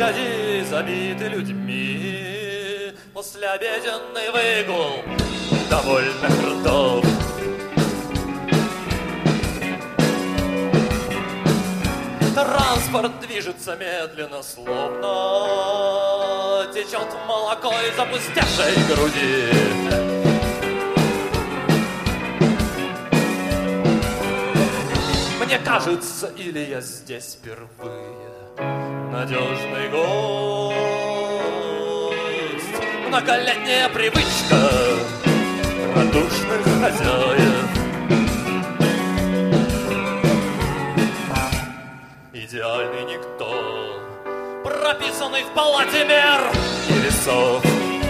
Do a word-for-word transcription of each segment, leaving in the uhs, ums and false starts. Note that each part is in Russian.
площади забиты людьми. Послеобеденный выгул довольных ртов. Транспорт движется медленно, словно течет молоко из опустевшей груди. Мне кажется, или я здесь впервые надежный гость, многолетняя привычка радушных хозяев. Идеальный никто, прописанный в палате мер и весов.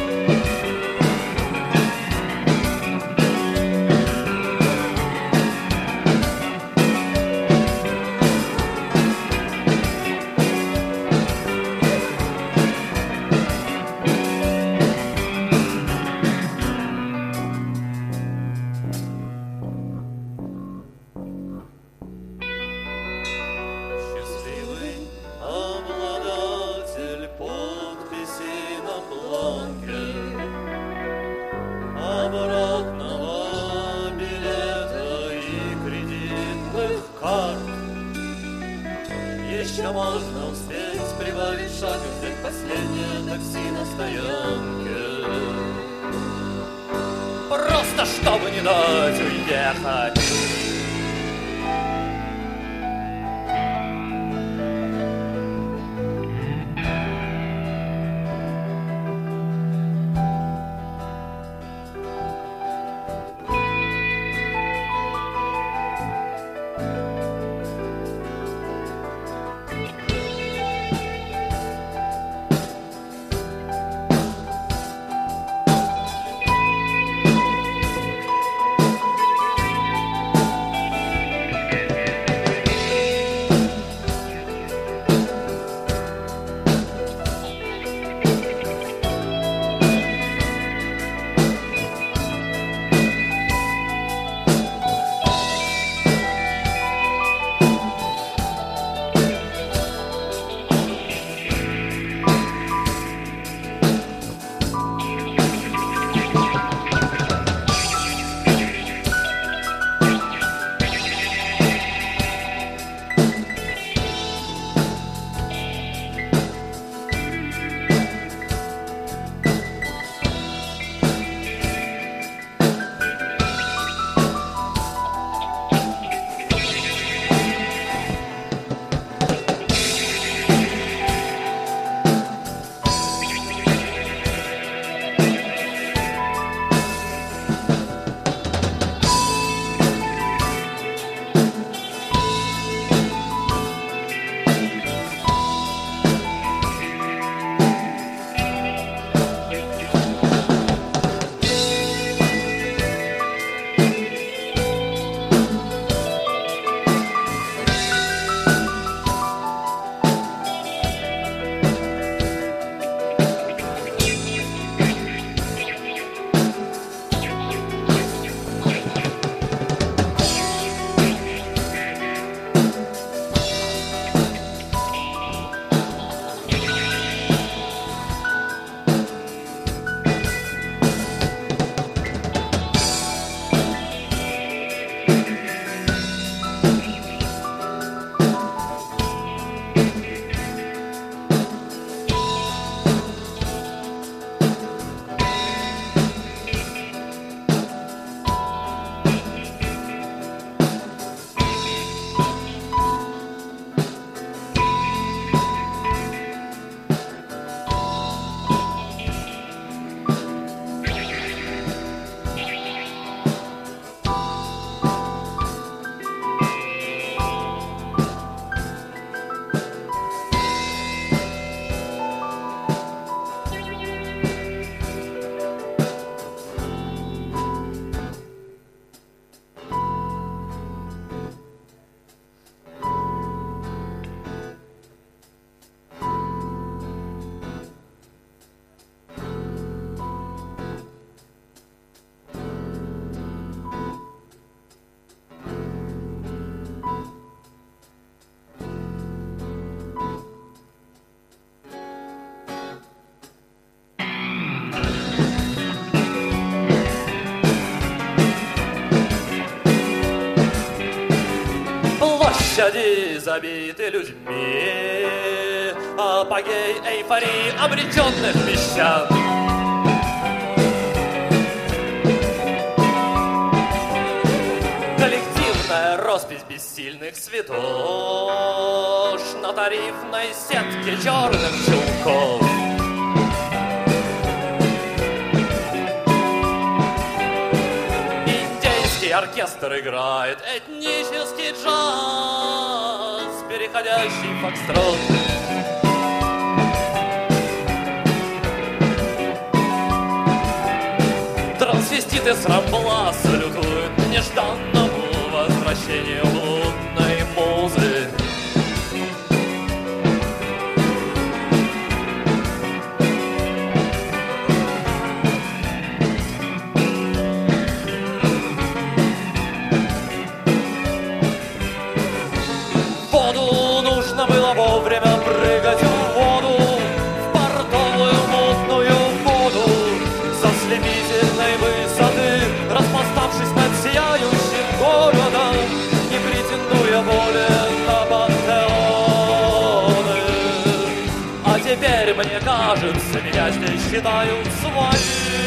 Еще можно успеть прибавить шаг и взять последнее такси на стоянке. Просто чтобы не дать уехать. Площади забиты людьми, апогей эйфории обреченных мещан. Коллективная роспись бессильных святош на тарифной сетке черных чулков. Индейский оркестр играет этнический джаз, переходящий в фокстрот. Трансвеститы с Рамбла салютуют нежданному возвращению лунной музы. В воду нужно было вовремя прыгать в воду, в портовую мутную воду, со слепительной высоты, распластавшись над сияющим городом, не претендуя более на пантеоны. А теперь, мне кажется, меня здесь считают своим.